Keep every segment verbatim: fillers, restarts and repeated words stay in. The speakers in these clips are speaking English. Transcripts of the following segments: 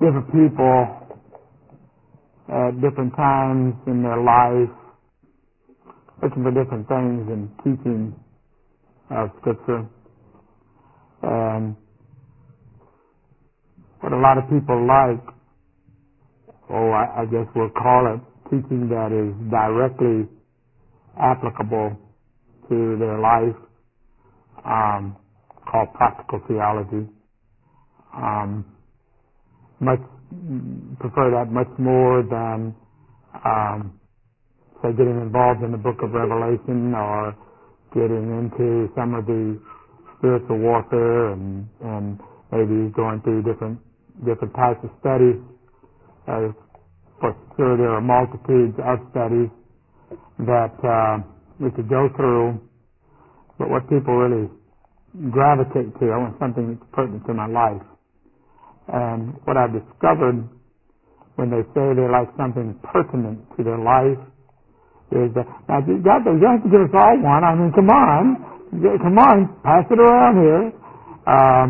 different people at different times in their life, looking for different things in teaching of Scripture. And what a lot of people like, oh, I, I guess we'll call it teaching that is directly applicable to their life, um, called practical theology. Um, much prefer that much more than, um, say, getting involved in the Book of Revelation or getting into some of the spiritual warfare and and maybe going through different different types of studies. Uh, for sure, there are multitudes of studies that uh, we could go through, but what people really gravitate to, I want something that's pertinent to my life. And what I've discovered when they say they like something pertinent to their life is that, now you got to, you have to give us all one. I mean, come on, come on, pass it around here. Um,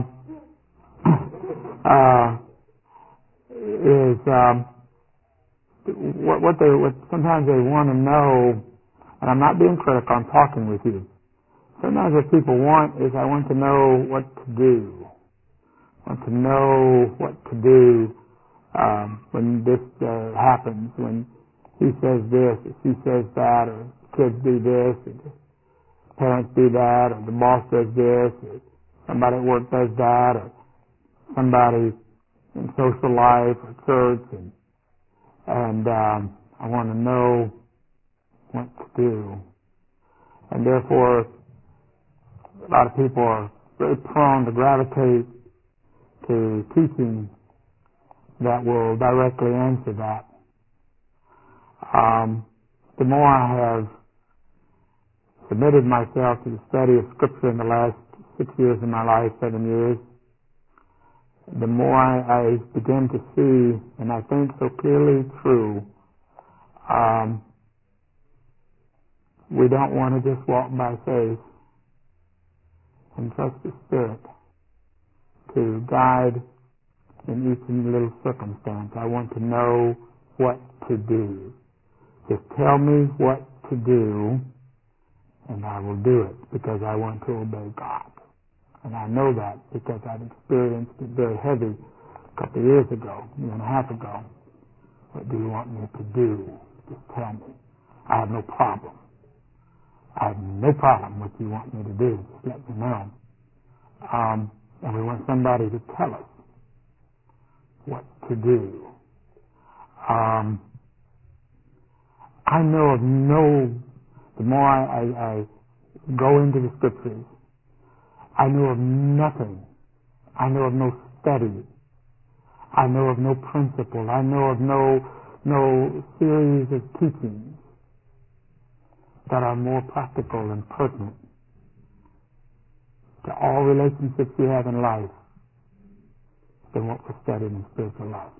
uh, is um, what, what they what sometimes they want to know, and I'm not being critical. I'm talking with you. Sometimes what people want is, I want to know what to do. I want to know what to do um, when this uh, happens, when he says this, or she says that, or kids do this, or the parents do that, or the boss does this, or somebody at work does that, or somebody in social life or church, and, and um, I want to know what to do. And therefore, a lot of people are very prone to gravitate to teaching that will directly answer that. Um, the more I have submitted myself to the study of Scripture in the last six years of my life, seven years, the more I, I begin to see, and I think so clearly true, um, we don't want to just walk by faith and trust the Spirit to guide in each and little circumstance. I want to know what to do. Just tell me what to do, and I will do it because I want to obey God. And I know that because I've experienced it very heavy a couple of years ago, a year and a half ago. What do you want me to do? Just tell me. I have no problem. I have no problem what you want me to do. Just let me know. Um, and we want somebody to tell us what to do. Um, I know of no, the more I, I, I go into the Scriptures, I know of nothing. I know of no study. I know of no principle. I know of no, no series of teachings that are more practical and pertinent to all relationships you have in life than what we're studying in spiritual life.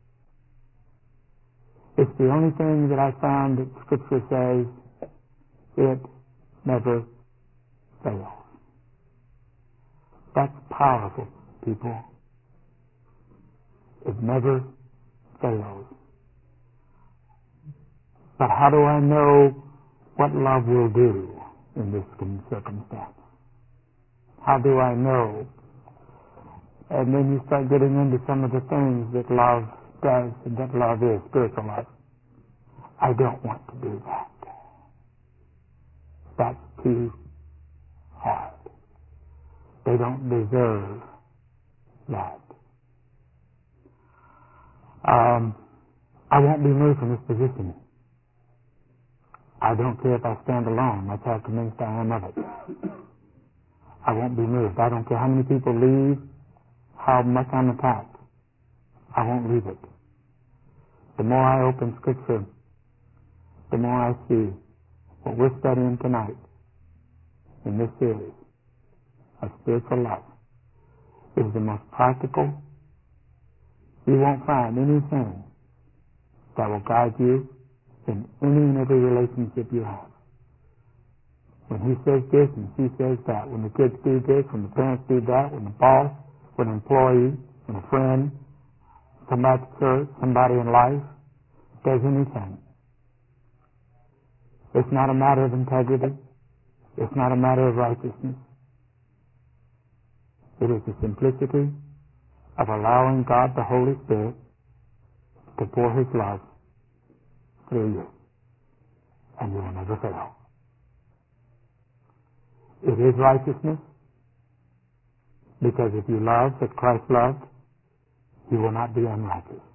It's the only thing that I found that Scripture says it never fails. That's powerful, people. It never fails. But how do I know what love will do in this circumstance? How do I know? And then you start getting into some of the things that love does and that love is, spiritual love. I don't want to do that. That's too hard. They don't deserve that. Um, I won't be moved from this position. I don't care if I stand alone. That's how convinced I am of it. I won't be moved. I don't care how many people leave, how much I'm attacked. I won't leave it. The more I open Scripture, the more I see what we're studying tonight in this series of spiritual life is the most practical. You won't find anything that will guide you in any and every relationship you have. When he says this and she says that, when the kids do this, when the parents do that, when the boss, when an employee, when a friend, somebody at church, somebody in life, does anything. It's not a matter of integrity. It's not a matter of righteousness. It is the simplicity of allowing God the Holy Spirit to pour His love through you, and you will never fail. It is righteousness, because if you love as Christ loved, you will not be unrighteous.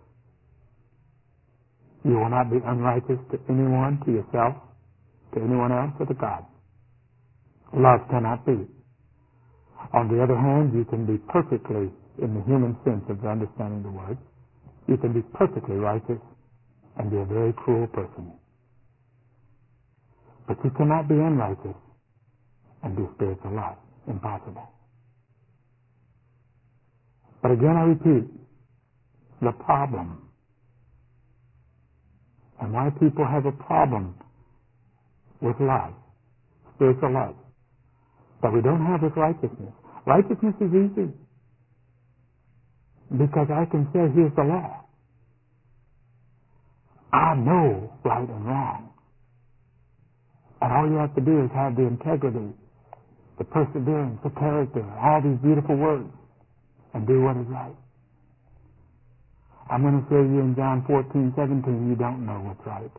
You will not be unrighteous to anyone, to yourself, to anyone else, or to God. Love cannot be. On the other hand, you can be perfectly, in the human sense of the understanding the word, you can be perfectly righteous and be a very cruel person. But you cannot be unrighteous and be spiritual love. Impossible. But again, I repeat, the problem, and why people have a problem with love, spiritual love, that we don't have with righteousness. Righteousness is easy, because I can say, here's the law. I know right and wrong. And all you have to do is have the integrity, the perseverance, the character, all these beautiful words, and do what is right. I'm going to say to you in John fourteen, seventeen, you don't know what's right.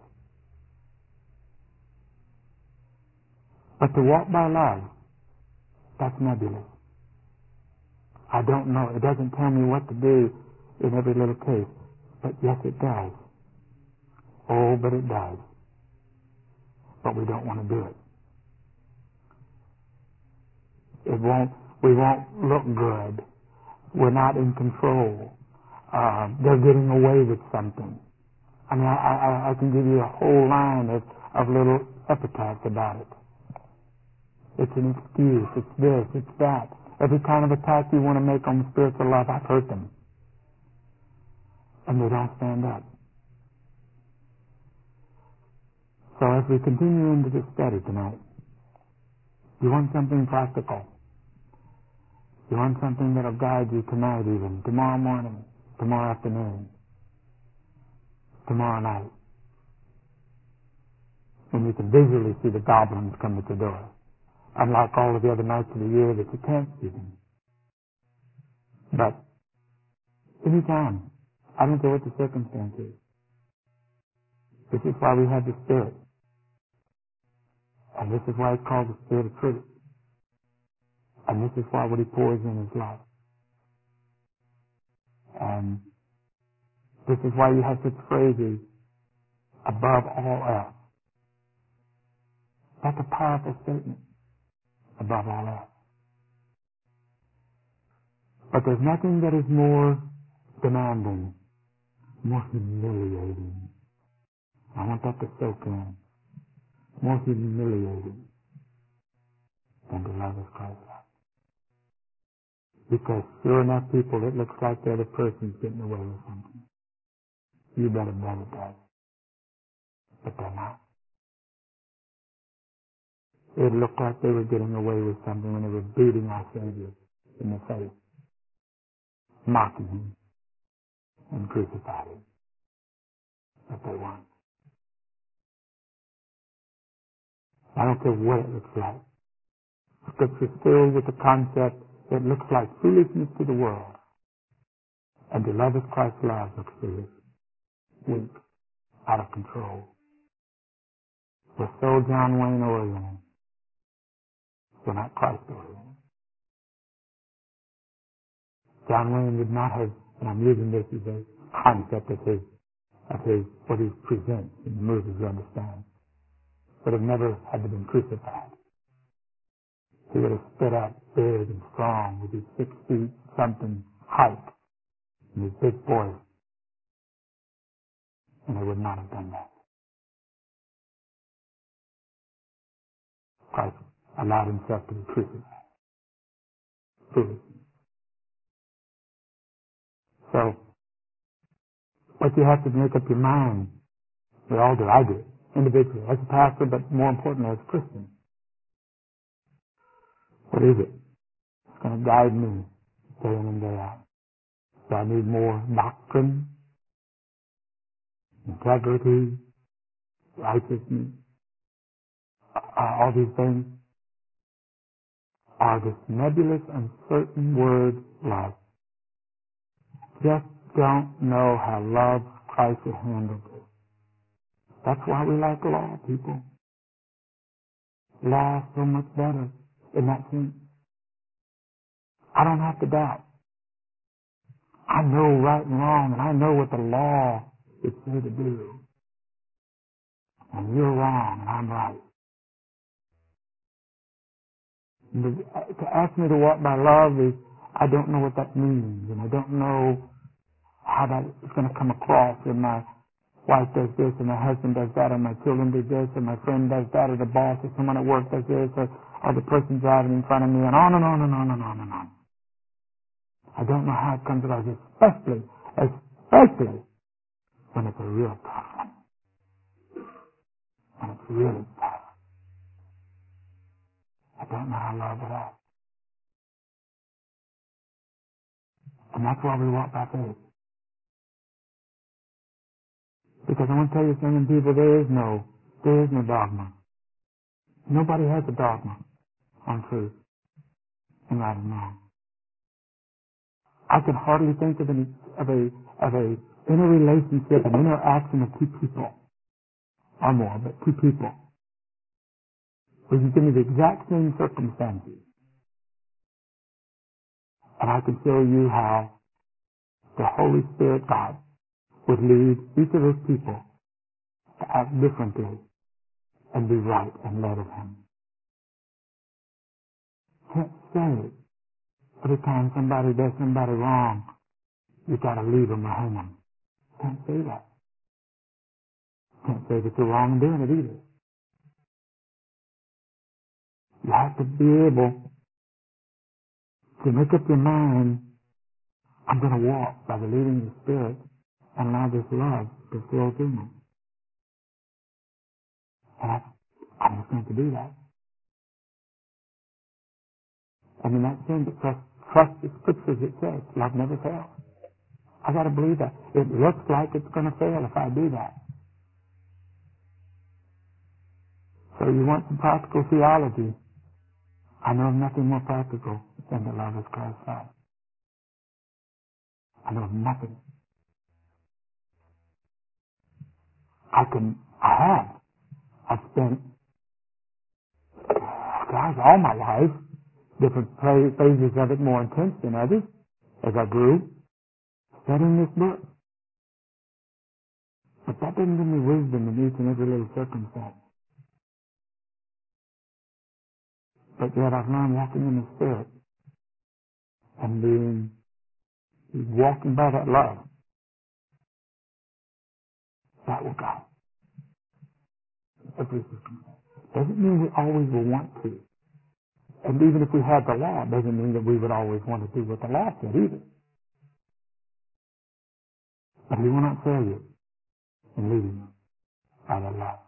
But to walk by love, that's nebulous. I don't know. It doesn't tell me what to do in every little case. But yes, it does. Oh, but it does. But we don't want to do it. It won't, we won't look good. We're not in control. Uh, they're getting away with something. I mean, I, I, I can give you a whole line of, of little epitaphs about it. It's an excuse. It's this. It's that. Every kind of attack you want to make on spiritual love, I've heard them. And they don't stand up. So as we continue into this study tonight, you want something practical. You want something that'll guide you tonight even, tomorrow morning, tomorrow afternoon, tomorrow night. And you can visually see the goblins come at the door. Unlike all of the other nights of the year that you can't see them. But anytime, I don't care what the circumstance is. This is why we have the Spirit. And this is why it's called the Spirit of Truth. And this is why what He pours in is love. And this is why you have such phrases, above all else. That's a powerful statement, above all else. But there's nothing that is more demanding, more humiliating. I want that to soak in. More humiliating than to love as Christ loved. Because sure enough, people, it looks like the other person's getting away with something. You better bet it does. But they're not. It looked like they were getting away with something when they were beating our Savior in the face, mocking Him, and crucifying Him. But they weren't. I don't care what it looks like. Scripture's filled with the concept that looks like foolishness to the world. And to love as Christ loves looks foolish, weak, out of control. We're so John Wayne oriented. We're not Christ oriented. John Wayne would not have, and I'm using this as a concept of his, of his, what he presents in the movies, you understand, would have never had to been crucified. He would have stood up big and strong with his six feet something height and his big voice, and they would not have done that. Christ allowed Himself to be crucified. Foolish. So, what you have to make up your mind, we all do, I do, individually, as a pastor, but more importantly as a Christian. What is it? It's going to guide me day in and day out. Do I need more doctrine, integrity, righteousness, uh, all these things? Are this nebulous, uncertain word love? Just don't know how love Christ will handle this. That's why we like law, people. Law is so much better in that sense. I don't have to doubt. I know right and wrong, and I know what the law is here to do. And you're wrong, and I'm right. And to, to ask me to walk by love is, I don't know what that means, and I don't know how that is going to come across when my wife does this, and my husband does that, or my children do this, or my friend does that, or the boss, or someone at work does this, or, or the person driving in front of me, and on and on and on and on and on. I don't know how it comes across, especially, especially when it's a real problem, when it's really tough. I don't know how to love it all. And that's why we walk by faith. Because I want to tell you something, people, there is no, there is no dogma. Nobody has a dogma on truth and right and wrong. I can hardly think of an of a of a inner relationship, an interaction of two people or more, but two people, where you give me the exact same circumstances, and I can show you how the Holy Spirit God would lead each of those people to act differently and be right and led of Him. Can't say every time somebody does somebody wrong, you got to leave them or hang them. Can't say that. Can't say that you're wrong in doing it either. You have to be able to make up your mind, I'm going to walk by the leading of the Spirit and allow this love to flow through me. And I, I'm just going to do that. And in that sense, trust, trust the Scriptures it says, love never fails. I got to believe that. It looks like it's going to fail if I do that. So you want some practical theology. I know of nothing more practical than to love as Christ loved. I know of nothing. I can, I have. I've spent, gosh, all my life, different phases of it more intense than others, as I grew, studying this book. But that didn't give me wisdom in each and every little circumstance. But yet I've learned walking in the Spirit and being, walking by that love. That will guide every circumstance. Doesn't mean we always will want to. And even if we had the law, doesn't mean that we would always want to do what the law said either. But He will not fail you in leading you by the law.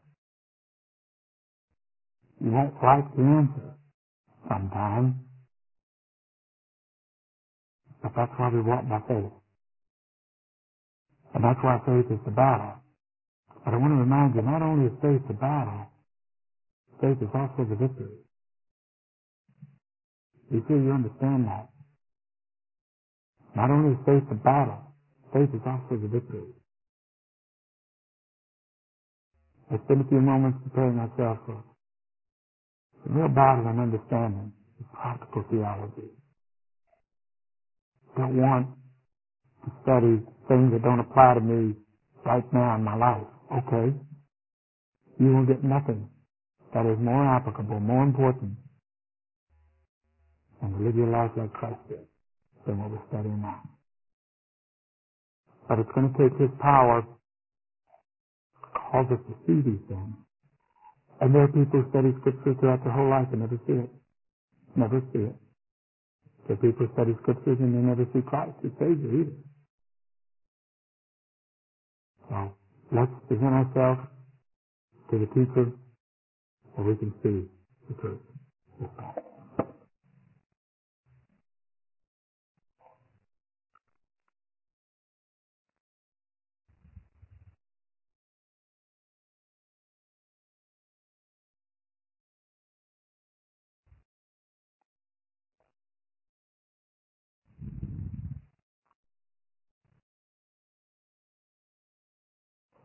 You won't like the answer sometimes, but that's why we walk by faith. And that's why faith is the battle. But I want to remind you, not only is faith the battle, faith is also the victory. You see, you understand that. Not only is faith the battle, faith is also the victory. I spent a few moments preparing myself for the real battle and understanding of practical theology. Don't want to study things that don't apply to me right now in my life. Okay. You will get nothing that is more applicable, more important, than to live your life like Christ did than what we're studying now. But it's going to take His power to cause us to see these things. And there are people who study Scripture throughout their whole life and never see it. Never see it. There are people who study Scriptures and they never see Christ as Savior either. So let's present ourselves to the teacher so we can see the truth.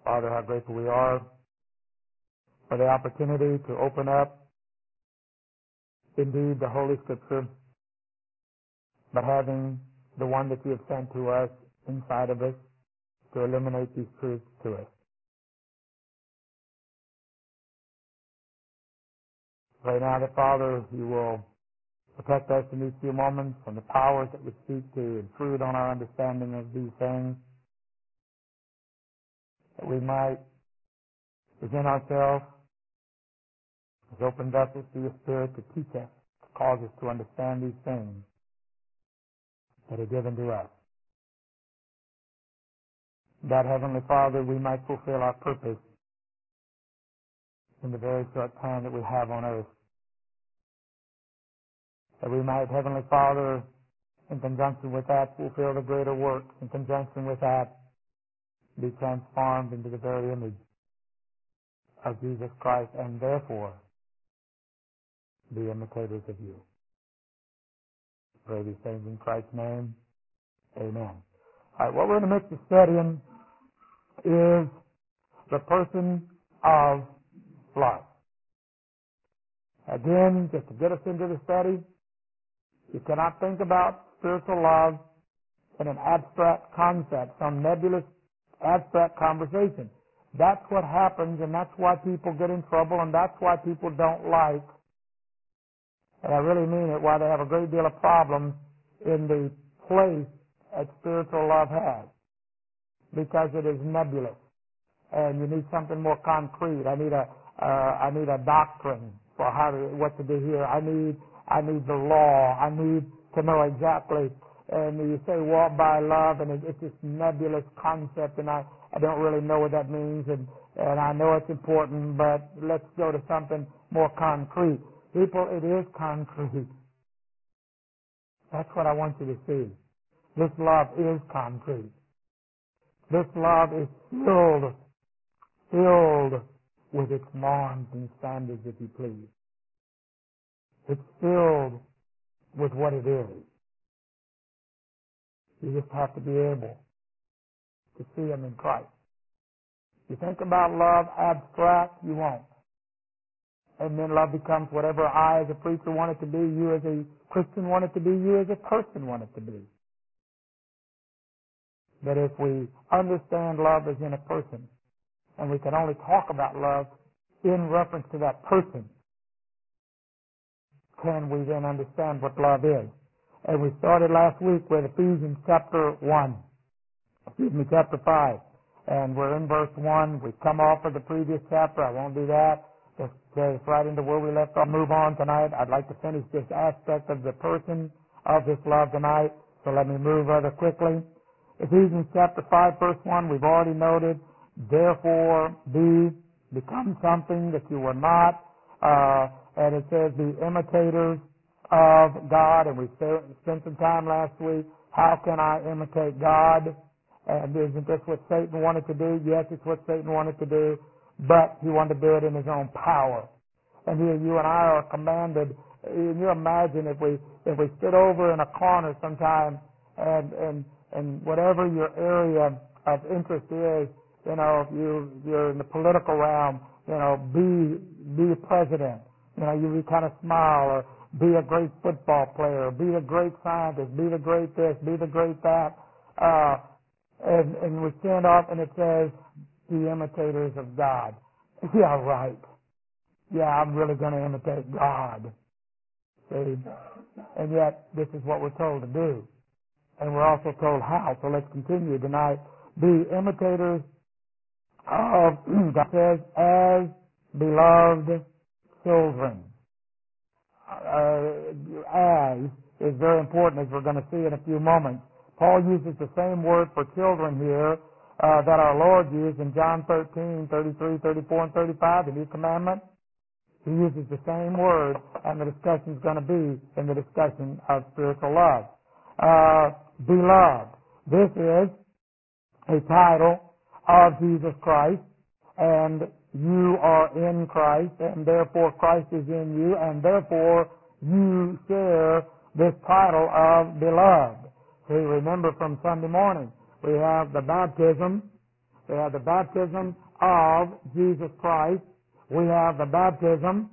Father, how grateful we are for the opportunity to open up indeed the Holy Scripture, but having the one that you have sent to us inside of us to illuminate these truths to us. Pray now that, Father, you will protect us in these few moments from the powers that would seek to intrude on our understanding of these things, that we might present ourselves as open vessels to your Spirit to teach us, to cause us to understand these things that are given to us. That, Heavenly Father, we might fulfill our purpose in the very short time that we have on earth. That we might, Heavenly Father, in conjunction with that, fulfill the greater work. In conjunction with that, be transformed into the very image of Jesus Christ, and therefore be imitators of you. Pray these things in Christ's name. Amen. All right, what we're in the midst of studying is the person of love. Again, just to get us into the study, you cannot think about spiritual love in an abstract concept, some nebulous abstract conversation. That's what happens, and that's why people get in trouble, and that's why people don't like, and I really mean it, why they have a great deal of problems in the place that spiritual love has, because it is nebulous. And you need something more concrete. I need a, uh, I need a doctrine for how to, what to do here. I need, I need the law. I need to know exactly. And you say walk by love, and it, it's this nebulous concept, and I, I don't really know what that means, and, and I know it's important, but let's go to something more concrete. People, it is concrete. That's what I want you to see. This love is concrete. This love is filled filled with its norms and standards, if you please. It's filled with what it is. You just have to be able to see them in Christ. You think about love abstract, you won't. And then love becomes whatever I as a preacher want it to be, you as a Christian want it to be, you as a person want it to be. That if we understand love as in a person, and we can only talk about love in reference to that person, can we then understand what love is? And we started last week with Ephesians chapter one, excuse me, chapter five. And we're in verse one. We've come off of the previous chapter. I won't do that. Just carry us right into where we left off. Move on tonight. I'd like to finish this aspect of the person of this love tonight. So let me move rather quickly. Ephesians chapter five, verse one, we've already noted, therefore be, become something that you were not. Uh, and it says, be imitators of God. And we spent some time last week. How can I imitate God? And isn't this what Satan wanted to do? Yes, it's what Satan wanted to do. But he wanted to do it in his own power. And here you and I are commanded. Can you imagine if we if we stood over in a corner sometime and and and whatever your area of interest is, you know, if you you're in the political realm, you know, be be a president. You know, you kind of smile, or be a great football player, be a great scientist, be the great this, be the great that. Uh, and and we stand up and it says, be imitators of God. Yeah, right. Yeah, I'm really going to imitate God. See? And yet, this is what we're told to do. And we're also told how. So let's continue tonight. Be imitators of, God says, as beloved children. Uh, as is very important, as we're going to see in a few moments. Paul uses the same word for children here uh, that our Lord used in John thirteen, thirty-three, thirty-four, and thirty-five, the New Commandment. He uses the same word, and the discussion is going to be in the discussion of spiritual love. Uh, beloved. This is a title of Jesus Christ, and you are in Christ, and therefore Christ is in you, and therefore you share this title of beloved. See, remember from Sunday morning, we have the baptism, We have the baptism of Jesus Christ. We have the baptism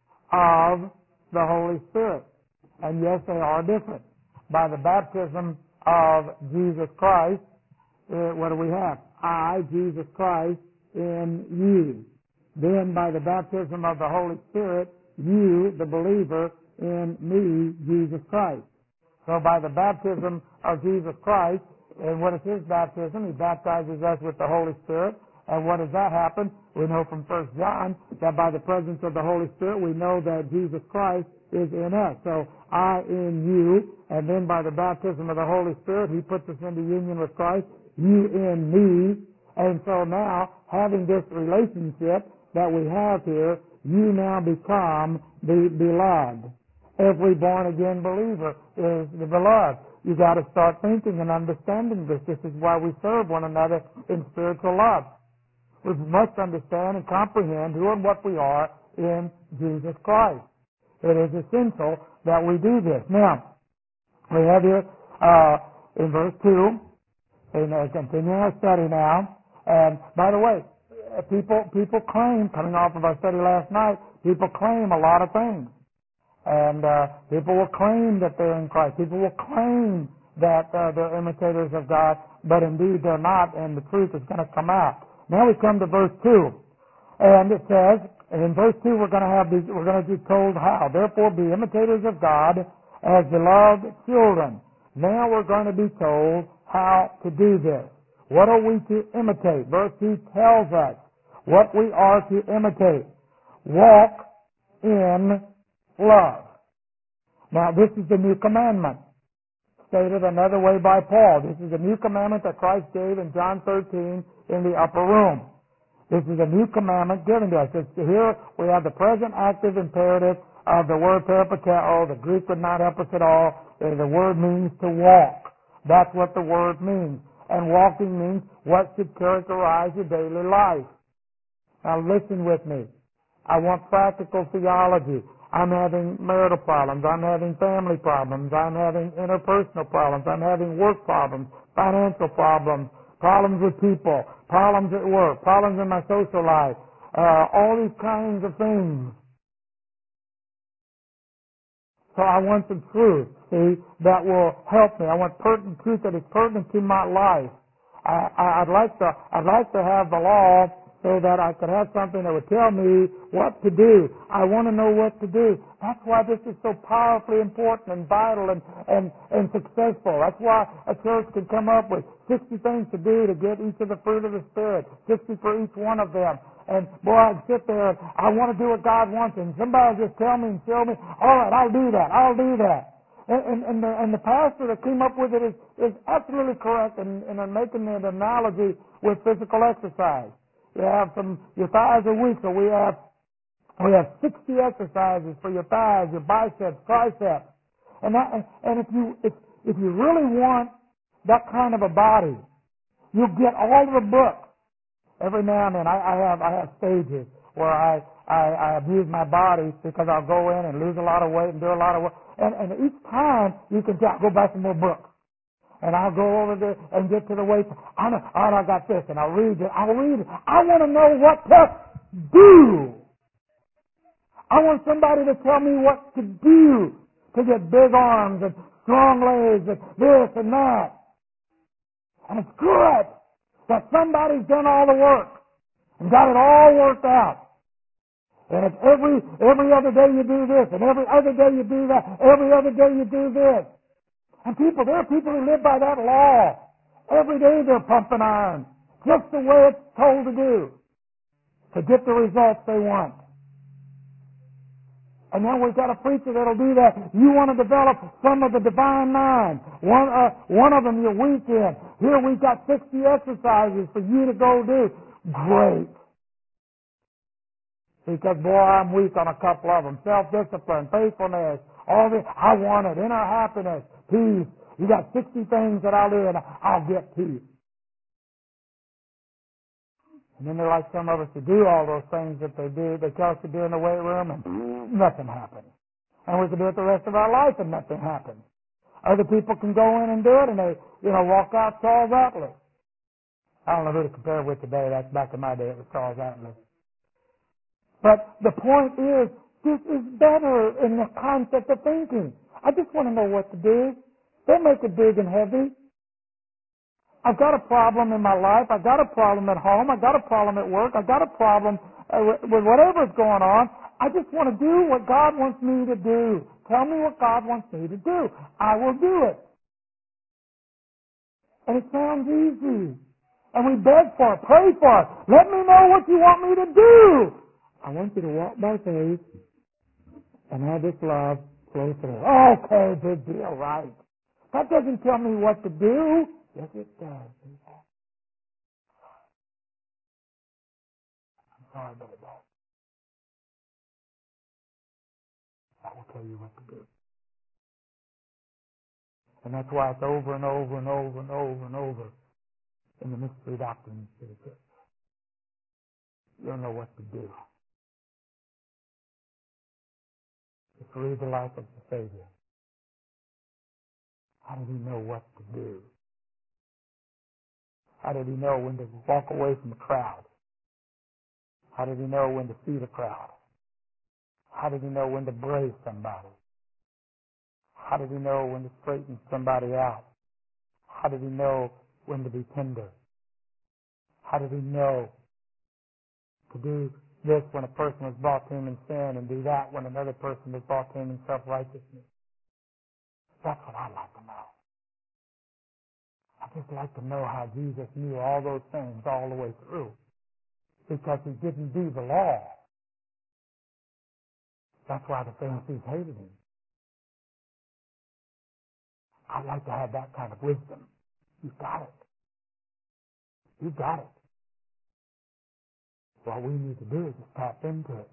of the Holy Spirit. And yes, they are different. By the baptism of Jesus Christ, uh, what do we have? I, Jesus Christ, in you. Then by the baptism of the Holy Spirit, you, the believer, in me, Jesus Christ. So by the baptism of Jesus Christ, and what is His baptism? He baptizes us with the Holy Spirit. And what does that happen? We know from First John that by the presence of the Holy Spirit, we know that Jesus Christ is in us. So I in you, and then by the baptism of the Holy Spirit, He puts us into union with Christ. You in me. And so now, having this relationship that we have here, you now become the beloved. Every born-again believer is the beloved. You got to start thinking and understanding this. This is why we serve one another in spiritual love. We must understand and comprehend who and what we are in Jesus Christ. It is essential that we do this. Now, we have here uh, in verse two, and uh, continuing our study now. And by the way, people people claim, coming off of our study last night, people claim a lot of things. And uh, people will claim that they're in Christ. People will claim that uh, they're imitators of God, but indeed they're not, and the truth is going to come out. Now we come to verse two, and it says, and in verse two we're going to have these, we're going to be told how. Therefore, be imitators of God as beloved children. Now we're going to be told how to do this. What are we to imitate? Verse two tells us what we are to imitate. Walk in love. Now, this is the new commandment, stated another way by Paul. This is the new commandment that Christ gave in John thirteen in the upper room. This is a new commandment given to us. It's, here we have the present active imperative of the word peripateo. The Greek would not help us at all. The word means to walk. That's what the word means. And walking means what should characterize your daily life. Now listen with me. I want practical theology. I'm having marital problems. I'm having family problems. I'm having interpersonal problems. I'm having work problems, financial problems, problems with people, problems at work, problems in my social life, uh, all these kinds of things. So I want some truth, see, that will help me. I want pertinent truth that is pertinent to my life. I, I, I'd like to, I'd like to have the law so that I could have something that would tell me what to do. I want to know what to do. That's why this is so powerfully important and vital and, and, and successful. That's why a church can come up with sixty things to do to get each of the fruit of the Spirit, sixty for each one of them. And boy, I'd sit there and I want to do what God wants, and somebody will just tell me and show me, all right, I'll do that, I'll do that. And, and, and, the, and the pastor that came up with it is, is absolutely correct in, in making an analogy with physical exercise. You have some, your thighs are weak, so we have, we have sixty exercises for your thighs, your biceps, triceps. And that, and, and if you, if, if you really want that kind of a body, you'll get all the books. Every now and then, I, I have I have stages where I, I I abuse my body because I'll go in and lose a lot of weight and do a lot of work. And, and each time you can tell, go buy some more books. And I'll go over there and get to the weight. I know, oh, I got this, and I'll read it. I'll read it. I want to know what to do. I want somebody to tell me what to do to get big arms and strong legs and this and that. And it's good that somebody's done all the work and got it all worked out. And if every every other day you do this, and every other day you do that, every other day you do this. And people, there are people who live by that law. Every day they're pumping iron, just the way it's told to do, to get the results they want. And then we've got a preacher that'll do that. You want to develop some of the divine mind. One, uh, one of them you're weak in. Here we've got sixty exercises for you to go do. Great. Because, boy, I'm weak on a couple of them. Self-discipline, faithfulness, all this. I want it. Inner happiness, peace. You got sixty things that I'll do and I'll get peace. And then they're like some of us to do all those things that they do. They tell us to do in the weight room and nothing happens. And we can do it the rest of our life and nothing happens. Other people can go in and do it and they, you know, walk out all rattling. I don't know who to compare with today. That's back in my day. It was Charles Atlas. But the point is, this is better in the concept of thinking. I just want to know what to do. Don't make it big and heavy. I've got a problem in my life. I've got a problem at home. I've got a problem at work. I've got a problem uh, with, with whatever's going on. I just want to do what God wants me to do. Tell me what God wants me to do. I will do it. And it sounds easy. And we beg for it, pray for it. Let me know what you want me to do. I want you to walk by faith and have this love flow through. Okay, big deal, right? That doesn't tell me what to do. Yes, it does. I'm sorry, but it does. That will tell you what to do. And that's why it's over and over and over and over and over in the mystery doctrines. You'll know what to do. Just read the life of the Savior. How did he know what to do? How did he know when to walk away from the crowd? How did he know when to see the crowd? How did he know when to brace somebody? How did he know when to straighten somebody out? How did he know when to be tender? How did he know to do this when a person was brought to him in sin and do that when another person was brought to him in self-righteousness? That's what I'd like to know. I'd just like to know how Jesus knew all those things all the way through. Because he didn't do the law. That's why the Pharisees hated him. I'd like to have that kind of wisdom. You've got it. You've got it. What we need to do is just tap into it.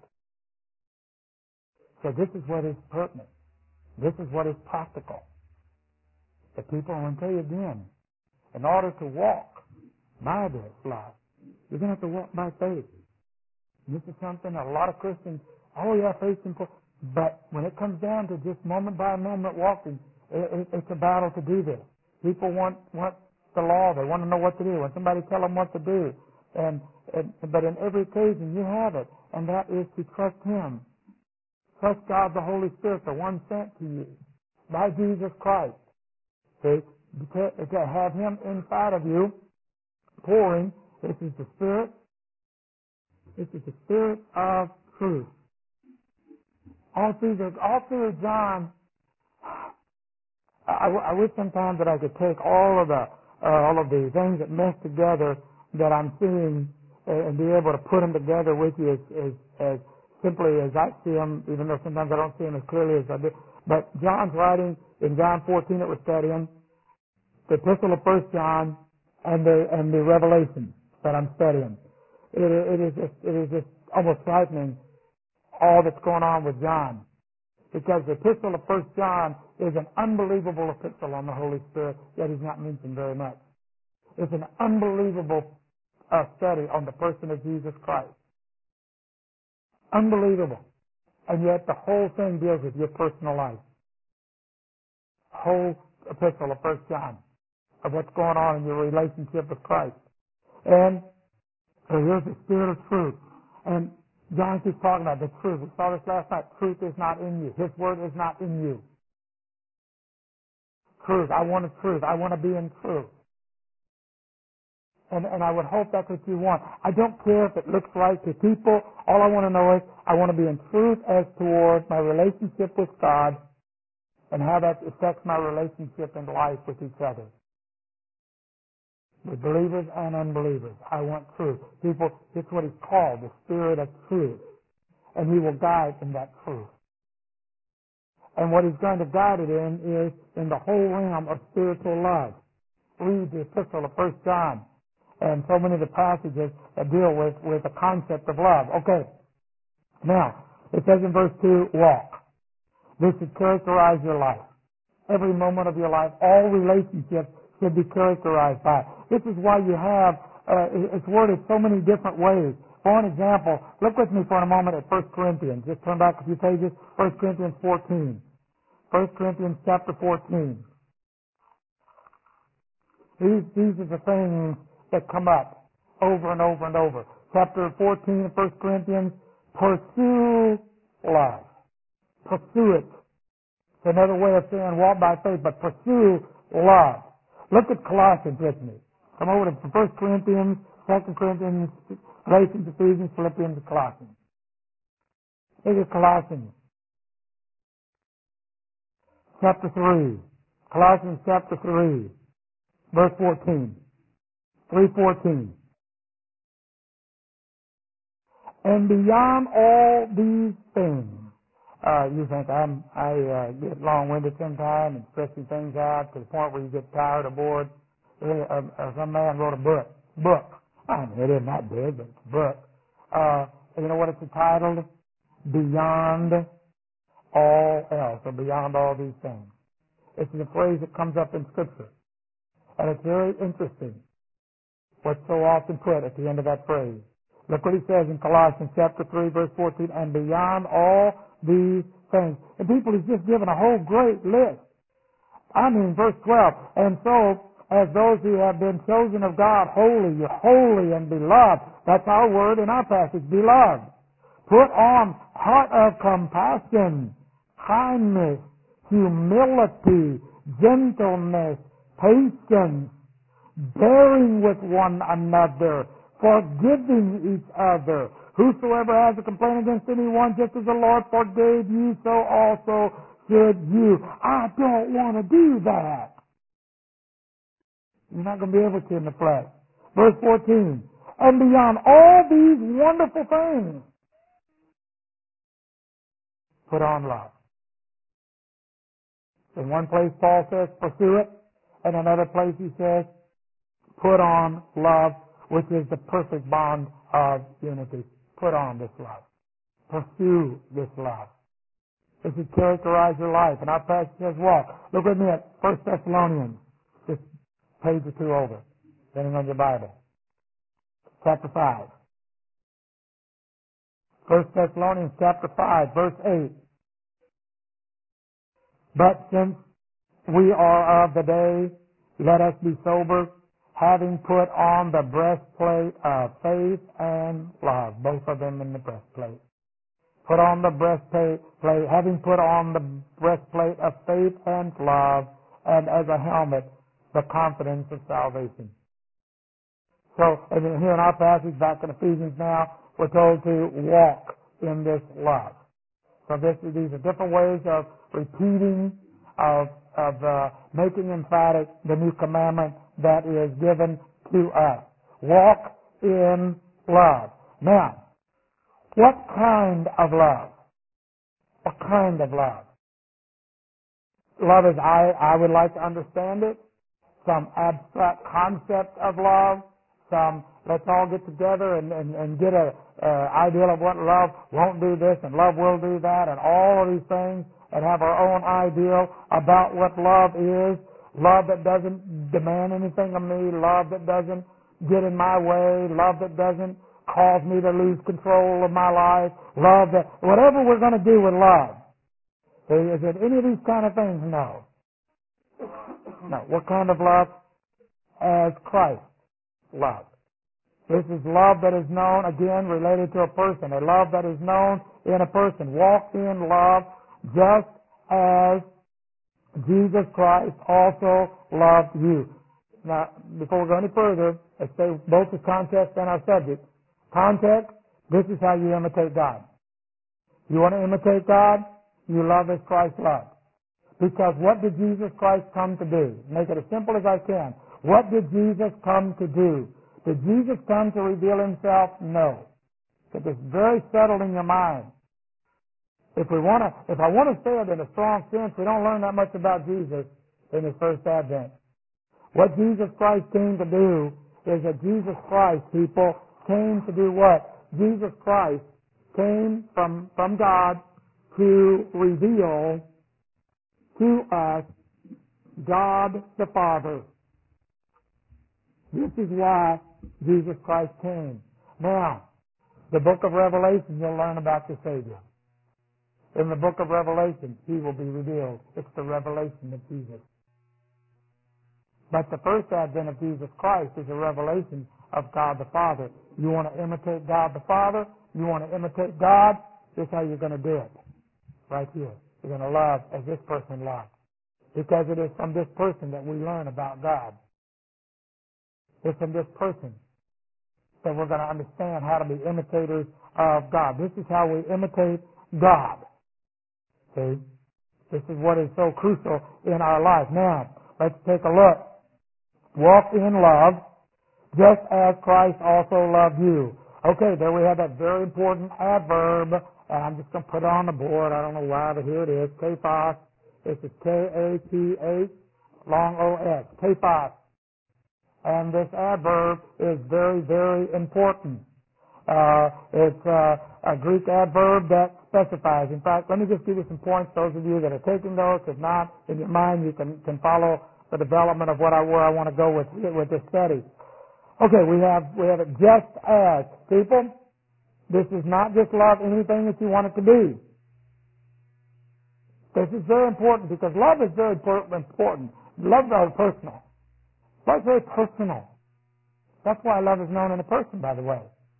So this is what is pertinent. This is what is practical. The people, I want to tell you again, in order to walk by this life, you're going to have to walk by faith. And this is something that a lot of Christians, oh yeah, faith is important. But when it comes down to just moment by moment walking, it, it, it's a battle to do this. People want, want the law. They want to know what to do. When somebody tell them what to do. And, and but in every occasion you have it. And that is to trust Him. Trust God the Holy Spirit, the one sent to you by Jesus Christ. See? To, to have Him inside of you, pouring. This is the Spirit. This is the Spirit of truth. All through the, all through John, I, I wish sometimes that I could take all of the uh, all of the things that mesh together that I'm seeing uh, and be able to put them together with you as, as as simply as I see them, even though sometimes I don't see them as clearly as I do. But John's writing in John fourteen that we're studying, the Epistle of First John, and the and the Revelation that I'm studying. It, it is just, it is just almost frightening all that's going on with John. Because the epistle of First John is an unbelievable epistle on the Holy Spirit, yet he's not mentioned very much. It's an unbelievable uh, study on the person of Jesus Christ. Unbelievable. And yet the whole thing deals with your personal life. Whole epistle of First John of what's going on in your relationship with Christ. And so here's the Spirit of truth. And John keeps talking about the truth. We saw this last night. Truth is not in you. His word is not in you. Truth. I want a truth. I want to be in truth. And, and I would hope that's what you want. I don't care if it looks right to people. All I want to know is I want to be in truth as toward my relationship with God and how that affects my relationship in life with each other. With believers and unbelievers. I want truth. People, it's what he's called, the Spirit of truth. And he will guide in that truth. And what he's going to guide it in is in the whole realm of spiritual love. Read the epistle of First John and so many of the passages that deal with, with the concept of love. Okay. Now, it says in verse two, walk. This should characterize your life. Every moment of your life, all relationships should be characterized by it. This is why you have, uh, it's worded so many different ways. For an example, look with me for a moment at First Corinthians. Just turn back a few pages. First Corinthians fourteen. First Corinthians chapter fourteen. These, these are the things that come up over and over and over. Chapter fourteen of First Corinthians, pursue love. Pursue it. It's another way of saying walk by faith, but pursue love. Look at Colossians with me. Come over to First Corinthians, Second Corinthians, Galatians, Ephesians, Philippians, and Colossians. Look at Colossians chapter three. Colossians chapter three, verse fourteen. three fourteen. And beyond all these things, uh, you think I'm, I uh, get long-winded sometimes and stretching things out to the point where you get tired or bored. Uh, uh, some man wrote a book. Book. I mean, it isn't that big, but it's a book. Uh, you know what it's entitled? Beyond all else, or beyond all these things. It's a phrase that comes up in Scripture. And it's very interesting what's so often put at the end of that phrase. Look what he says in Colossians chapter three, verse fourteen, and beyond all these things. And people, he's just given a whole great list. I mean, verse twelve, and so, as those who have been chosen of God, holy, you're holy and beloved. That's our word in our passage, beloved. Put on heart of compassion, kindness, humility, gentleness, patience, bearing with one another, forgiving each other. Whosoever has a complaint against anyone, just as the Lord forgave you, so also should you. I don't want to do that. You're not going to be able to in the flesh. Verse fourteen, and beyond all these wonderful things, put on love. In one place Paul says, pursue it. In another place he says, put on love, which is the perfect bond of unity. Put on this love. Pursue this love. It should characterize your life. And our passage says what? Look with me at First Thessalonians, just page or two over, depending on your Bible. Chapter five. First Thessalonians chapter five, verse eight. But since we are of the day, let us be sober, having put on the breastplate of faith and love, both of them in the breastplate. Put on the breastplate, having put on the breastplate of faith and love, and as a helmet, the confidence of salvation. So, and here in our passage, back in Ephesians now, we're told to walk in this love. So this, these are different ways of repeating, of, of uh, making emphatic the new commandment that is given to us. Walk in love. Now, what kind of love? What kind of love? Love as I, I would like to understand it. Some abstract concept of love. Some, let's all get together and, and, and get a uh, idea of what love won't do this and love will do that and all of these things and have our own ideal about what love is. Love that doesn't demand anything of me. Love that doesn't get in my way. Love that doesn't cause me to lose control of my life. Love that, whatever we're going to do with love. Is it any of these kind of things? No. No. What kind of love? As Christ love. This is love that is known, again, related to a person. A love that is known in a person. Walk in love just as Jesus Christ also loved you. Now, before we go any further, let's say both the context and our subject. Context, this is how you imitate God. You want to imitate God? You love as Christ loved. Because what did Jesus Christ come to do? Make it as simple as I can. What did Jesus come to do? Did Jesus come to reveal himself? No. It is very settled in your mind. If we want to, if I want to say it in a strong sense, we don't learn that much about Jesus in his first advent. What Jesus Christ came to do is that Jesus Christ, people, came to do what? Jesus Christ came from, from God to reveal to us God the Father. This is why Jesus Christ came. Now, the book of Revelation, you'll learn about the Savior. In the book of Revelation, he will be revealed. It's the revelation of Jesus. But the first advent of Jesus Christ is a revelation of God the Father. You want to imitate God the Father? You want to imitate God? This is how you're going to do it. Right here. You're going to love as this person loved. Because it is from this person that we learn about God. It's from this person that we're going to understand how to be imitators of God. This is how we imitate God. See? This is what is so crucial in our life. Now, let's take a look. Walk in love, just as Christ also loved you. Okay, there we have that very important adverb, and I'm just going to put it on the board. I don't know why, but here it is. Kathos. This is K A T H, long O S. Kathos. And this adverb is very, very important. Uh, it's uh, a Greek adverb that specifies. In fact, let me just give you some points. Those of you that are taking notes, if not, in your mind, you can, can follow the development of what I, where I want to go with with this study. Okay, we have we have it just as. People, this is not just love anything that you want it to be. This is very important because love is very important. Love is very personal. Love is very personal. That's why love is known in a person, by the way.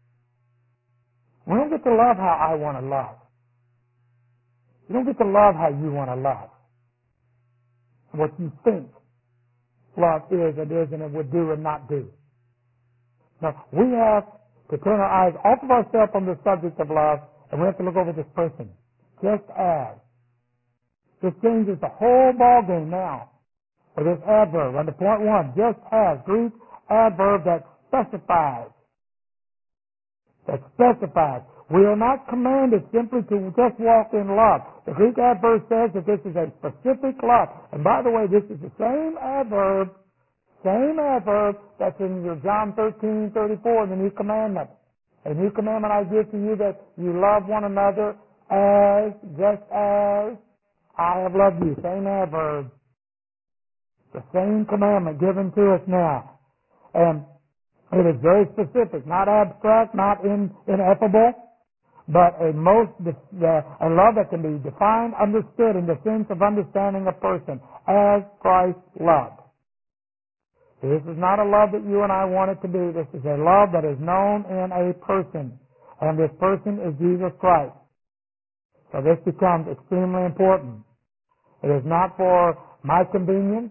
We don't get to love how I want to love. You don't get to love how you want to love. What you think love is and is and it would do and not do. Now, we have to turn our eyes off of ourselves on the subject of love, and we have to look over this person. Just as. This changes the whole ball game now. For this adverb, under point one, just as, Greek adverb that specifies. That specifies. We are not commanded simply to just walk in love. The Greek adverb says that this is a specific love. And by the way, this is the same adverb, same adverb that's in your John thirteen thirty-four, the new commandment. A new commandment I give to you that you love one another as, just as I have loved you. Same adverb. The same commandment given to us now. And it is very specific, not abstract, not in, ineffable, but a most the, a love that can be defined, understood in the sense of understanding a person as Christ loved. This is not a love that you and I want it to be. This is a love that is known in a person, and this person is Jesus Christ. So this becomes extremely important. It is not for my convenience.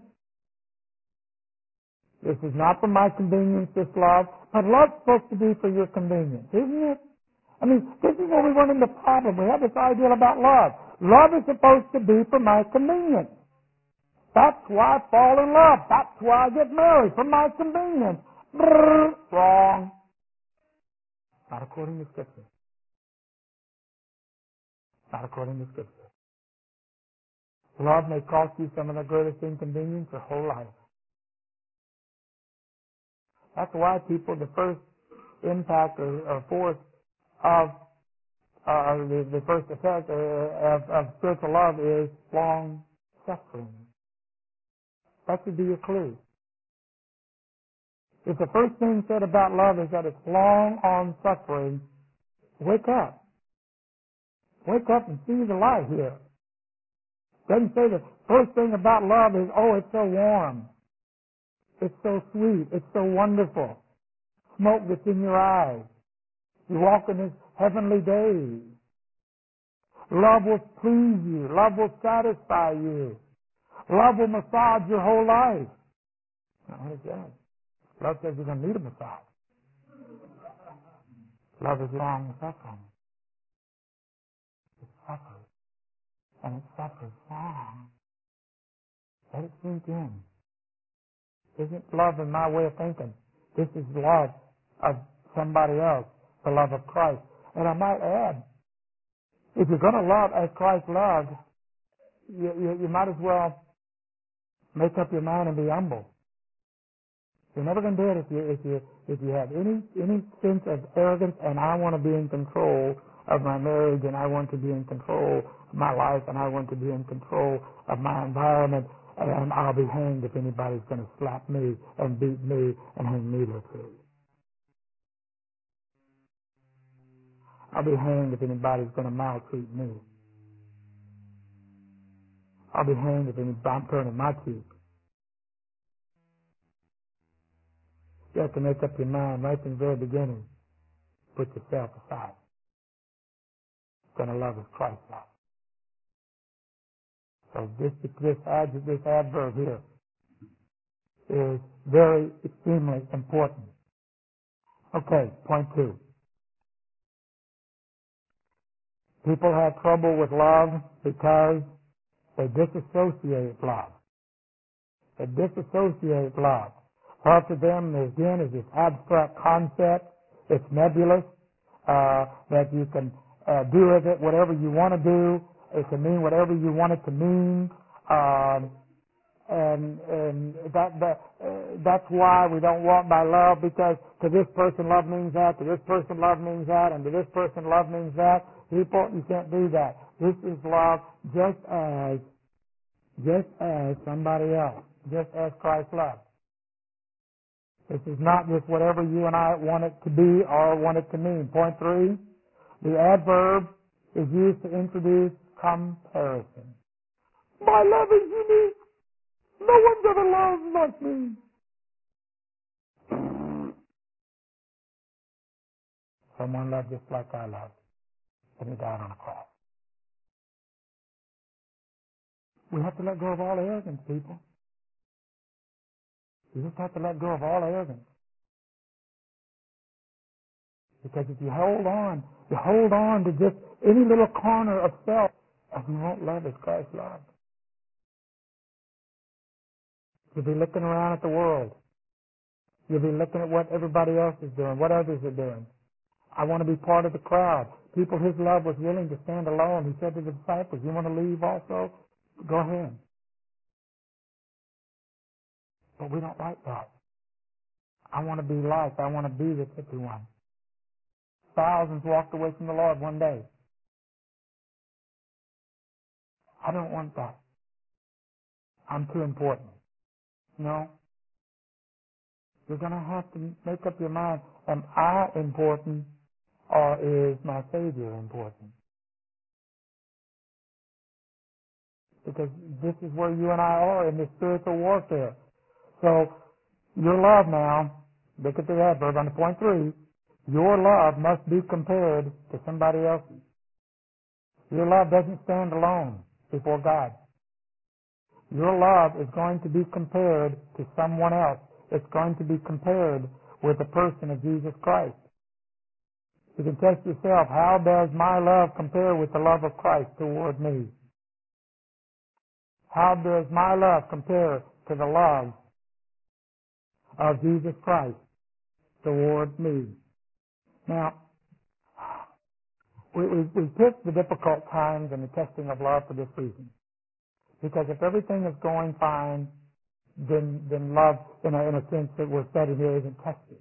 This is not for my convenience, this love, but love's supposed to be for your convenience, isn't it? I mean, this is where we run into problem. We have this idea about love. Love is supposed to be for my convenience. That's why I fall in love. That's why I get married, for my convenience. Brrr, wrong. Not according to Scripture. Not according to Scripture. Love may cost you some of the greatest inconvenience your whole life. That's why people, the first impact or, or force of uh, the, the first effect uh, of, of spiritual love is long suffering. That should be a clue. If the first thing said about love is that it's long on suffering, wake up. Wake up and see the light here. Doesn't say the first thing about love is, oh, it's so warm. It's so sweet. It's so wonderful. Smoke that's in your eyes. You walk in His heavenly days. Love will please you. Love will satisfy you. Love will massage your whole life. Now, what is that? Love says you're going to need a massage. Love is long suffering. It suffers. And it suffers long. Let it sink in. Isn't love in my way of thinking? This is love of somebody else, the love of Christ. And I might add, if you're going to love as Christ loved, you, you, you might as well make up your mind and be humble. You're never going to do it if you if you if you have any any sense of arrogance and I want to be in control of my marriage and I want to be in control of my life and I want to be in control of my environment and I'll be hanged if anybody's going to slap me and beat me and hang me to a tree. I'll be hanged if anybody's going to maltreat me. I'll be hanged if anybody, I'm turning my cheek. You have to make up your mind right from the very beginning. Put yourself aside. Going to love as Christ loves. So this this ad, this adverb here is very extremely important. Okay, point two. People have trouble with love because they disassociate love. They disassociate love. Love to them, again, is this abstract concept. It's nebulous, uh, that you can uh, do with it whatever you want to do. It can mean whatever you want it to mean. Um, and and that, that uh, that's why we don't walk by love, because to this person love means that, to this person love means that, and to this person love means that. People, you can't do that. This is love just as just as somebody else, just as Christ loved. This is not just whatever you and I want it to be or want it to mean. Point three, the adverb is used to introduce comparison. My love is unique. No one's ever loved like me. Someone loved just like I loved, and he died on a cross. We have to let go of all arrogance, people. You just have to let go of all arrogance. Because if you hold on, you hold on to just any little corner of self, and you won't love as Christ loved. You'll be looking around at the world. You'll be looking at what everybody else is doing, what others are doing. I want to be part of the crowd. People his love was willing to stand alone. He said to the disciples, you want to leave also? Go ahead. But we don't like that. I want to be like, I want to be the fifty-one. Thousands walked away from the Lord one day. I don't want that. I'm too important. No. You're going to have to make up your mind, am I important or is my Savior important? Because this is where you and I are in the spiritual warfare. So your love now, look at the adverb on the point three, your love must be compared to somebody else's. Your love doesn't stand alone before God. Your love is going to be compared to someone else. It's going to be compared with the person of Jesus Christ. You can test yourself, how does my love compare with the love of Christ toward me? How does my love compare to the love of Jesus Christ toward me? Now, we, we, we pick the difficult times and the testing of love for this reason. Because if everything is going fine, then then love, in a, in a sense that we're studying here, isn't tested.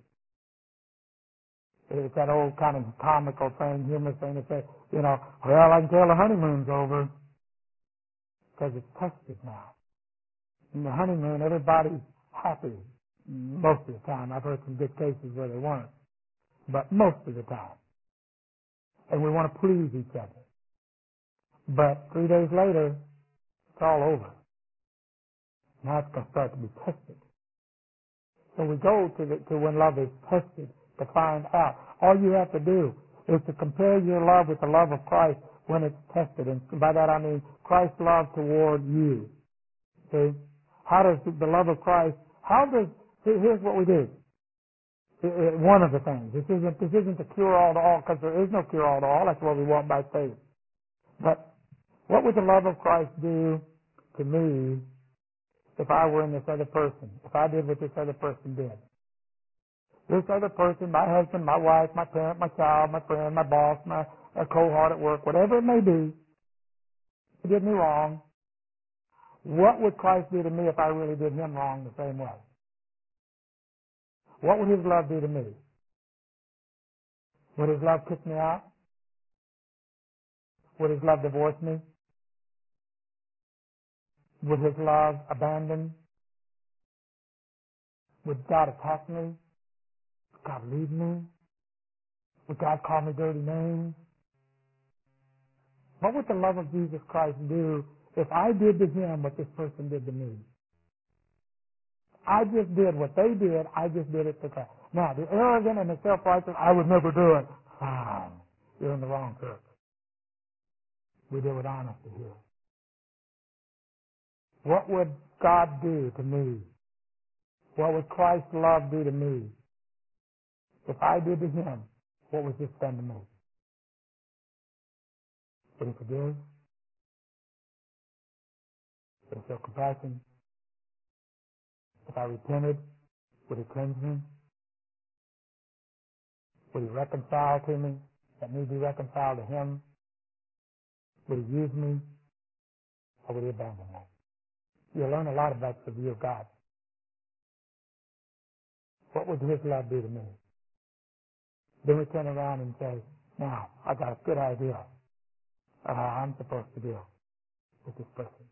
It's that old kind of comical thing, humorous thing to say, you know, well, I can tell the honeymoon's over because it's tested now. In the honeymoon, everybody's happy most of the time. I've heard some good cases where they weren't, but most of the time. And we want to please each other. But three days later, it's all over. Now it's going to start to be tested. So we go to, the, to when love is tested to find out. All you have to do is to compare your love with the love of Christ when it's tested. And by that I mean Christ's love toward you. See? How does the love of Christ, how does, here's what we do. One of the things. This isn't, this isn't the cure-all to all, because there is no cure-all to all. That's why we walk by faith. But what would the love of Christ do to me if I were in this other person? If I did what this other person did? This other person, my husband, my wife, my parent, my child, my friend, my boss, my, my cohort at work, whatever it may be, he did me wrong. What would Christ do to me if I really did him wrong the same way? What would his love do to me? Would his love kick me out? Would his love divorce me? Would his love abandon? Would God attack me? Would God leave me? Would God call me dirty names? What would the love of Jesus Christ do if I did to him what this person did to me? I just did what they did. I just did it to God. Now, the arrogant and the self-righteous, I would never do it. Fine. You're in the wrong church. We deal with honesty here. What would God do to me? What would Christ's love do to me? If I did to him, what was this done to me? Would he forgive? Would he show compassion? If I repented, would he cleanse me? Would he reconcile to me? Let me be reconciled to him? Would he use me? Or would he abandon me? You'll learn a lot about the view of God. What would his love do to me? Then we turn around and say, now, I got a good idea of how I'm supposed to deal with this person.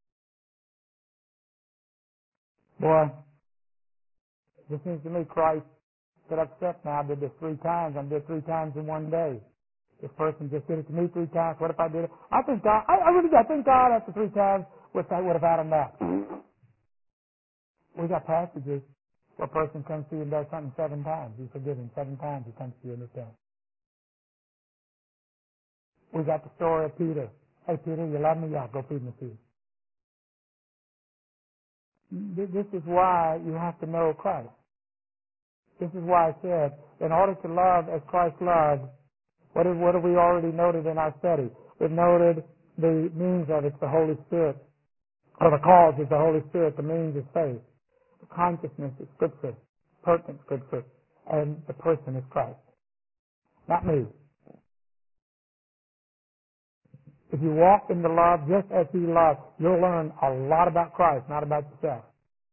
Boy, it seems to me Christ got upset now. I did this three times. I did three times in one day. This person just did it to me three times. What if I did it? I think God, I, I really I think God after three times would, would have had enough. We got passages where a person comes to you and does something seven times. You forgive him seven times. He comes to you and repents. We got the story of Peter. Hey, Peter, you love me? Yeah, go feed me food. This is why you have to know Christ. This is why I said, in order to love as Christ loved, what, is, what have we already noted in our study? We've noted the means of it, the Holy Spirit, or the cause is the Holy Spirit, the means is faith. The consciousness is Scripture, pertinent Scripture, and the person is Christ. Not me. If you walk in the love just as He loved, you'll learn a lot about Christ, not about yourself.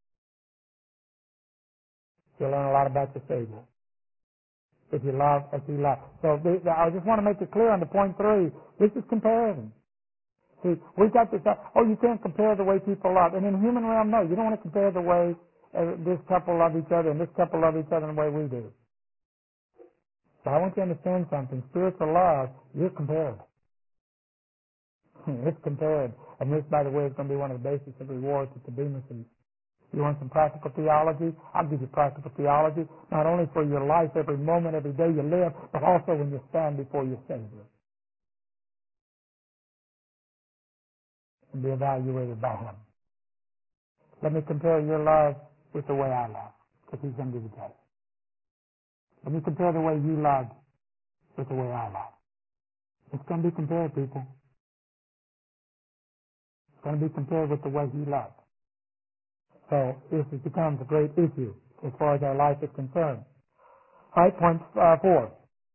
You'll learn a lot about your Savior. If you love as He loved. So the, the, I just want to make it clear on the point three, this is comparison. See, we've got this, uh, oh, you can't compare the way people love. And in the human realm, no, you don't want to compare the way uh, this couple love each other and this couple love each other in the way we do. But I want you to understand something. Spiritual love, you're compared. It's compared. And this, by the way, is going to be one of the basis of rewards at the Bema seat. You want some practical theology? I'll give you practical theology, not only for your life, every moment, every day you live, but also when you stand before your Savior and be evaluated by Him. Let me compare your love with the way I love, because He's going to give you that. Let me compare the way you love with the way I love. It's going to be compared, people. It's going to be compared with the way He loved. So this becomes a great issue as far as our life is concerned. All right, point uh, four.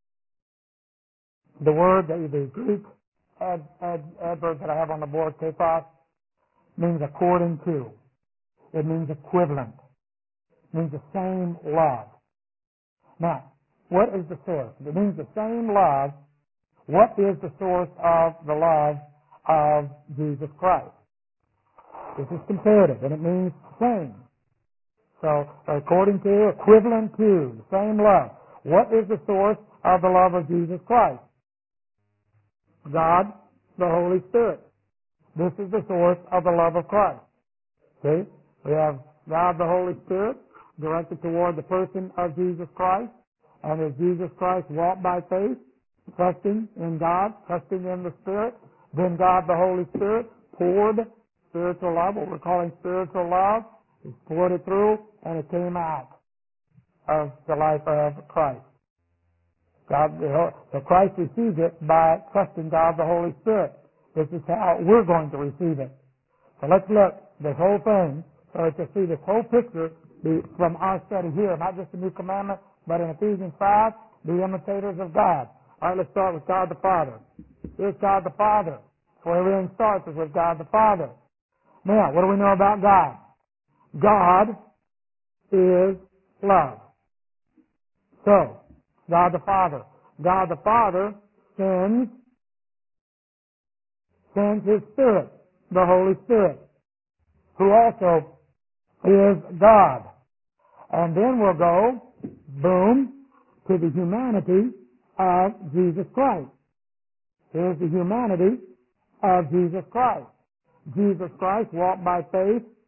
The word, the, the Greek ad, ad, adverb that I have on the board, kephos, means according to. It means equivalent. It means the same love. Now, what is the source? It means the same love. What is the source of the love of Jesus Christ? This is comparative, and it means same. So, according to, equivalent to, the same love. What is the source of the love of Jesus Christ? God, the Holy Spirit. This is the source of the love of Christ. See? We have God, the Holy Spirit, directed toward the person of Jesus Christ. And as Jesus Christ walked by faith, trusting in God, trusting in the Spirit, then God, the Holy Spirit, poured spiritual love, what we're calling spiritual love. He poured it through, and it came out of the life of Christ. God, so Christ receives it by trusting God, the Holy Spirit. This is how we're going to receive it. So let's look this whole thing, so to see this whole picture be, from our study here, not just the New Commandment, but in Ephesians five, be imitators of God. All right, let's start with God the Father. Here's God the Father. Where everything starts is with God the Father. Now, what do we know about God? God is love. So, God the Father. God the Father sends, sends His Spirit, the Holy Spirit, who also is God. And then we'll go, boom, to the humanity of Jesus Christ. Here's the humanity of Jesus Christ. Jesus Christ walked by faith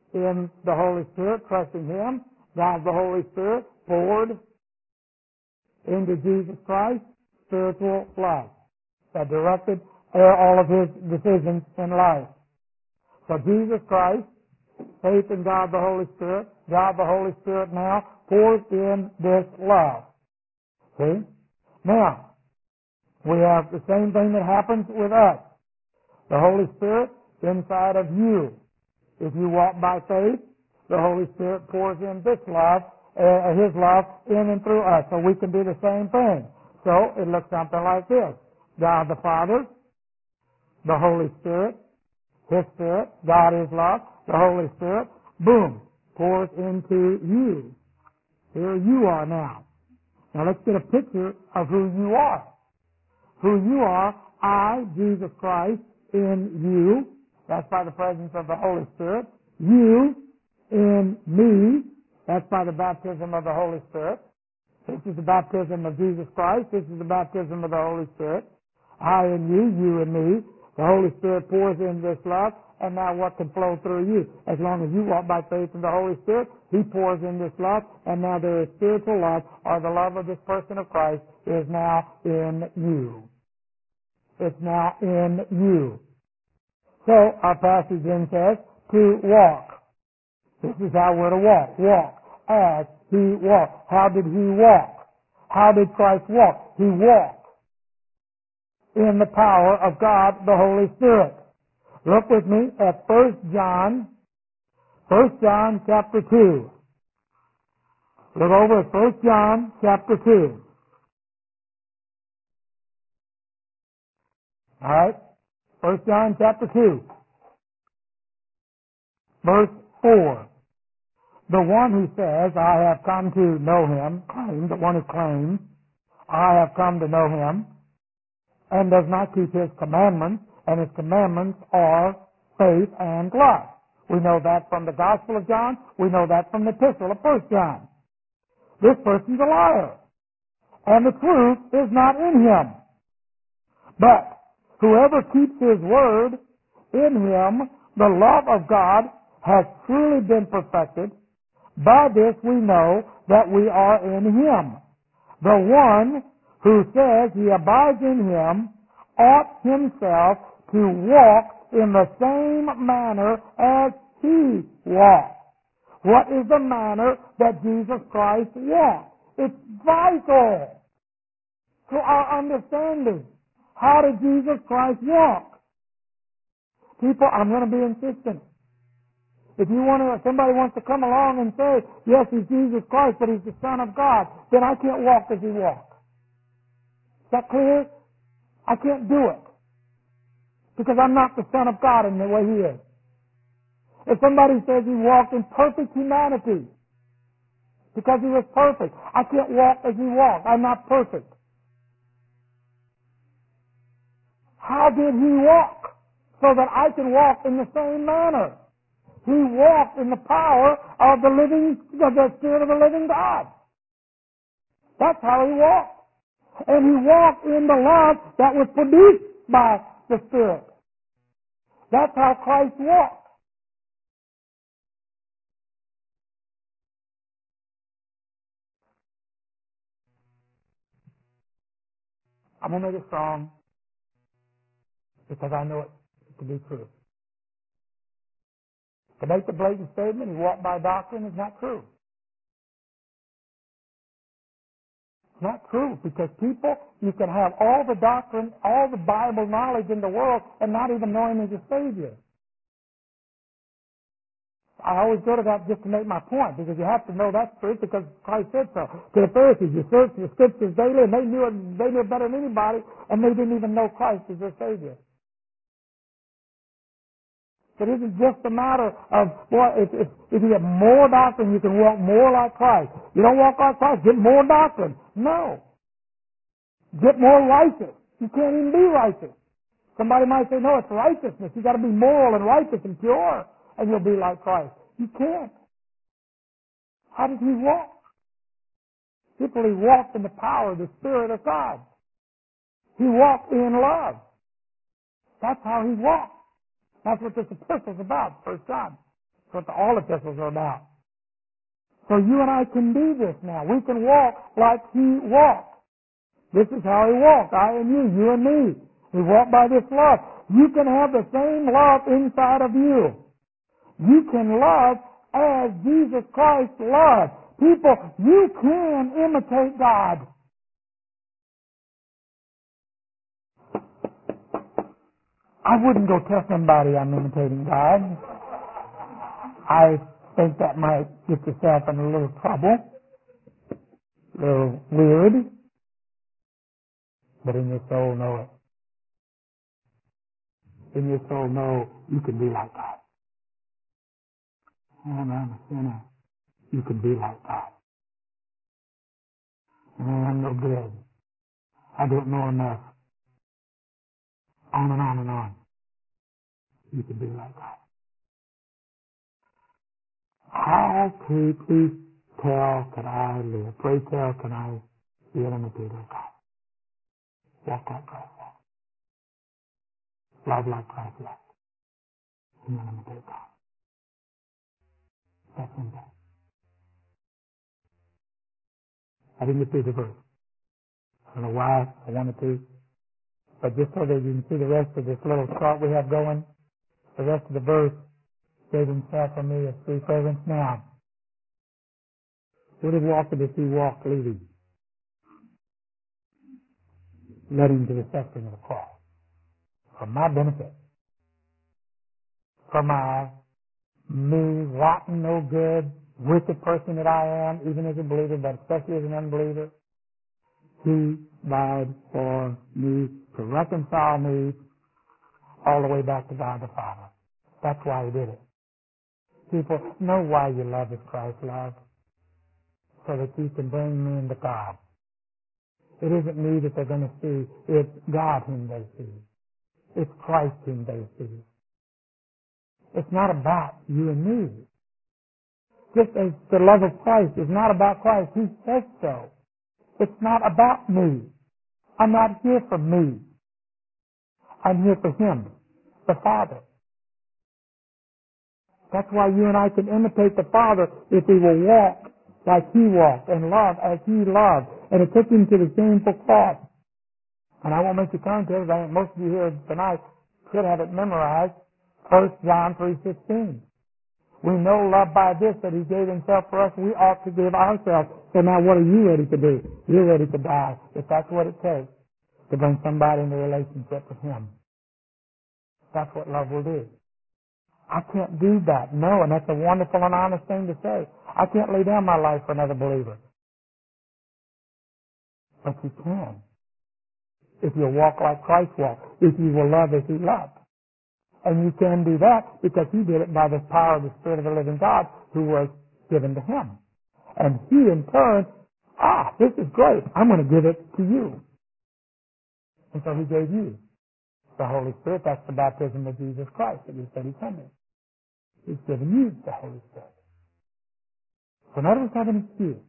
in the Holy Spirit, trusting Him. God the Holy Spirit poured into Jesus Christ spiritual life that directed all of His decisions in life. So Jesus Christ, faith in God the Holy Spirit, God the Holy Spirit now pours in this love. See? Now, we have the same thing that happens with us. The Holy Spirit inside of you. If you walk by faith, the Holy Spirit pours in this love, uh, His love in and through us. So we can do the same thing. So it looks something like this. God the Father, the Holy Spirit, His Spirit, God is love, the Holy Spirit, boom, pours into you. Here you are now. Now let's get a picture of who you are. Who you are, I, Jesus Christ, in you. That's by the presence of the Holy Spirit. You in me. That's by the baptism of the Holy Spirit. This is the baptism of Jesus Christ. This is the baptism of the Holy Spirit. I in you, you in me. The Holy Spirit pours in this love, and now what can flow through you? As long as you walk by faith in the Holy Spirit, He pours in this love, and now there is spiritual love, or the love of this person of Christ is now in you. It's now in you. So our passage then says to walk. This is how we're to walk. Walk as He walked. How did He walk? How did Christ walk? He walked in the power of God, the Holy Spirit. Look with me at First John, First John chapter two. Look over at First John chapter two. All right? First John chapter two, verse four. The one who says, I have come to know Him, claim, the one who claims, I have come to know Him, and does not keep His commandments, and His commandments are faith and love. We know that from the Gospel of John. We know that from the Epistle of First John. This person's a liar, and the truth is not in him. But whoever keeps His word, in him the love of God has truly been perfected. By this we know that we are in Him. The one who says he abides in Him ought himself to walk in the same manner as He walked. What is the manner that Jesus Christ walked? It's vital to our understanding. How did Jesus Christ walk? People, I'm going to be insistent. If you want to, if somebody wants to come along and say, yes, He's Jesus Christ, but He's the Son of God, then I can't walk as He walked. Is that clear? I can't do it. Because I'm not the Son of God in the way He is. If somebody says He walked in perfect humanity, because He was perfect, I can't walk as He walked. I'm not perfect. How did He walk? So that I can walk in the same manner. He walked in the power of the living, of the Spirit of the living God. That's how He walked. And He walked in the love that was produced by the Spirit. That's how Christ walked. I'm going to make it strong because I know it to be true. To make the blatant statement, He walked by doctrine is not true. It's not true because people, you can have all the doctrine, all the Bible knowledge in the world and not even know Him as a Savior. I always go to that just to make my point, because you have to know that's true because Christ said so. To the Pharisees, you search the Scriptures daily, and they knew it, they knew it better than anybody, and they didn't even know Christ as their Savior. It isn't just a matter of, boy, if, if, if you have more doctrine, you can walk more like Christ. You don't walk like Christ, get more doctrine. No. Get more righteous. You can't even be righteous. Somebody might say, no, it's righteousness. You got to be moral and righteous and pure, and you'll be like Christ. You can't. How did He walk? Simply walked in the power of the Spirit of God. He walked in love. That's how He walked. That's what this epistle is about, First John. That's what all epistles are about. So you and I can do this now. We can walk like he walked. This is how he walked. I and you, you and me. We walk by this love. You can have the same love inside of you. You can love as Jesus Christ loved. People, you can imitate God. I wouldn't go tell somebody I'm imitating God. I think that might get yourself in a little trouble, a little weird, but in your soul know it. In your soul know you can be like God. And I'm a sinner. You can be like God. And I'm no good. I don't know enough. On and on and on. You can be like God. How, please, please tell, can I live? Pray tell, can I be an imitator of God? Walk like Christ walked. Love like Christ loved. And then imitate God. That's simple. I didn't get through the verse. I don't know why I wanted to, but just so that you can see the rest of this little chart we have going, the rest of the verse gave himself for me as three servants now. What did walk as he walked leading? Led him to the suffering of the cross. For my benefit. For my, me, rotten, no good, wicked person that I am, even as a believer, but especially as an unbeliever. He died for me to reconcile me all the way back to God the Father. That's why he did it. People know why you love is Christ love, so that you can bring men to God. It isn't me that they're going to see, it's God whom they see. It's Christ whom they see. It's not about you and me. Just as the love of Christ is not about Christ, he says so. It's not about me. I'm not here for me. I'm here for him, the Father. That's why you and I can imitate the Father if we will walk like he walked and love as he loved. And it took him to the shameful cross. And I won't make you turn to it. I think most of you here tonight should have it memorized. First John three sixteen. We know love by this, that he gave himself for us. We ought to give ourselves. So now what are you ready to do? You're ready to die, if that's what it takes to bring somebody into relationship with him. That's what love will do. I can't do that. No, and that's a wonderful and honest thing to say. I can't lay down my life for another believer. But you can. If you walk like Christ walked. If you will love as he loved. And you can do that because he did it by the power of the Spirit of the living God who was given to him. And he in turn, ah, this is great. I'm going to give it to you. And so he gave you the Holy Spirit. That's the baptism of Jesus Christ that he said he come in. He's given you the Holy Spirit. So none of us have an excuse.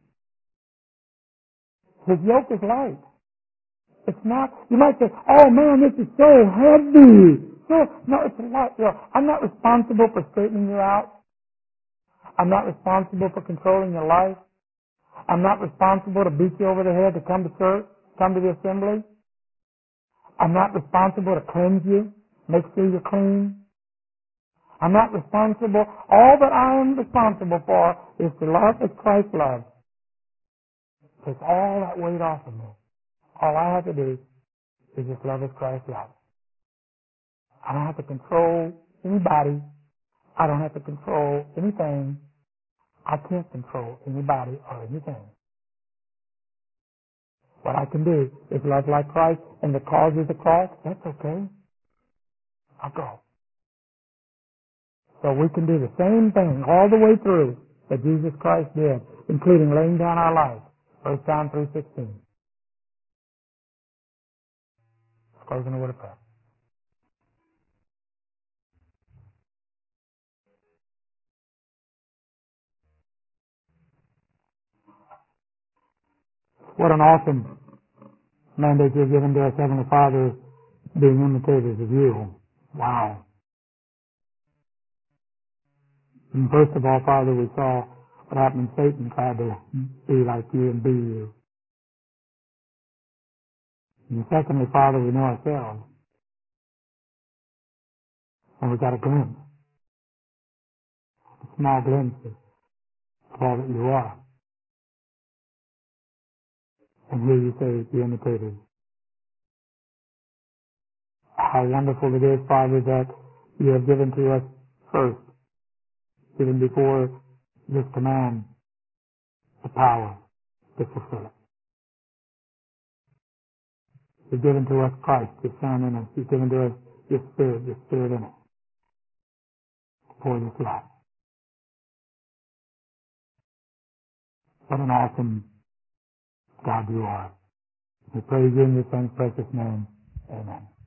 His yoke is light. It's not, you might say, oh man, this is so heavy. So, no, it's light. You know, I'm not responsible for straightening you out. I'm not responsible for controlling your life. I'm not responsible to beat you over the head to come to church, come to the assembly. I'm not responsible to cleanse you, make sure you're clean. I'm not responsible. All that I am responsible for is to love as Christ loved. Take all that weight off of me. All I have to do is just love as Christ loved. I don't have to control anybody. I don't have to control anything. I can't control anybody or anything. What I can do is love like Christ, and the cause is the cross. That's okay. I'll go. So we can do the same thing all the way through that Jesus Christ did, including laying down our life. First John three sixteen. Closing the word of prayer. What an awesome mandate you've given to us, Heavenly Father, being imitators of you. Wow. And first of all, Father, we saw what happened when Satan tried to be like you and be you. And secondly, Father, we know ourselves, and we got a glimpse, a small glimpse of all that you are. And here you say, the imitators. How wonderful it is, Father, that you have given to us first, even before this command, the power to fulfill it. You've given to us Christ, your Son in us. You've given to us your Spirit, your Spirit in us, for this life. What an awesome God you are. We praise you in your Son's precious name. Amen.